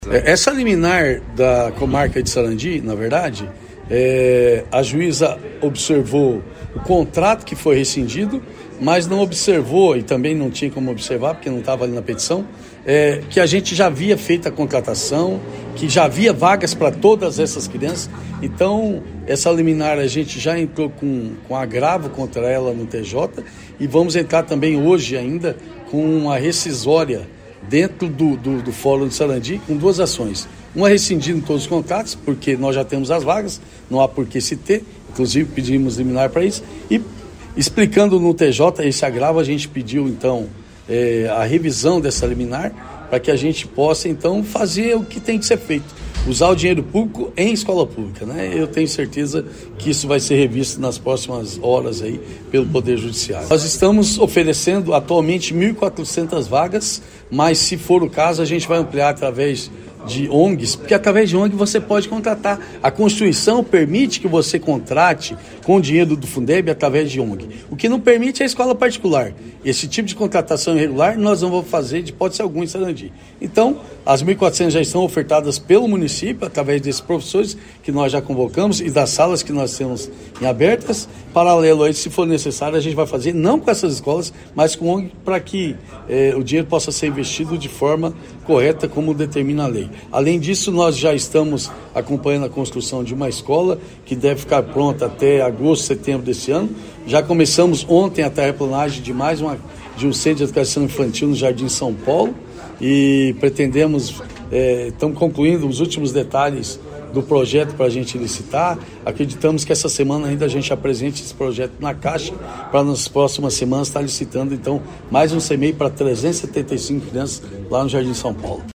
Essa liminar da comarca de Sarandi, na verdade, a juíza observou o contrato que foi rescindido, mas não observou, e também não tinha como observar, porque não estava ali na petição, que a gente já havia feito a contratação, que já havia vagas para todas essas crianças. Então, essa liminar a gente já entrou com agravo contra ela no TJ e vamos entrar também hoje ainda com uma rescisória dentro do Fórum de Sarandi, com duas ações. Uma rescindindo todos os contratos, porque nós já temos as vagas, não há por que se ter, inclusive pedimos liminar para isso, e explicando no TJ esse agravo, a gente pediu então a revisão dessa liminar, para que a gente possa então fazer o que tem que ser feito, usar o dinheiro público em escola pública, né? Eu tenho certeza que isso vai ser revisto nas próximas horas aí pelo Poder Judiciário. Nós estamos oferecendo atualmente 1.400 vagas, mas se for o caso a gente vai ampliar através de ONGs, porque através de ONG você pode contratar. A Constituição permite que você contrate com o dinheiro do Fundeb através de ONG. O que não permite é a escola particular. Esse tipo de contratação irregular nós não vamos fazer de hipótese alguma em Sarandi. Então, as 1.400 já estão ofertadas pelo município, através desses professores que nós já convocamos e das salas que nós temos em abertas. Paralelo a isso, se for necessário, a gente vai fazer, não com essas escolas, mas com ONG, para que o dinheiro possa ser investido de forma correta, como determina a lei. Além disso, nós já estamos acompanhando a construção de uma escola que deve ficar pronta até agosto, setembro desse ano. Já começamos ontem a terraplanagem de de um centro de educação infantil no Jardim São Paulo e pretendemos, estamos concluindo os últimos detalhes do projeto para a gente licitar. Acreditamos que essa semana ainda a gente apresente esse projeto na Caixa para nas próximas semanas estar licitando, então, mais um CMEI para 375 crianças lá no Jardim São Paulo.